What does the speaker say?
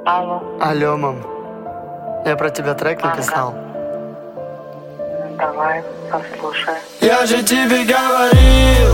Алло. Алло, мам. Я про тебя трек написал. Давай, послушай. Я же тебе говорил,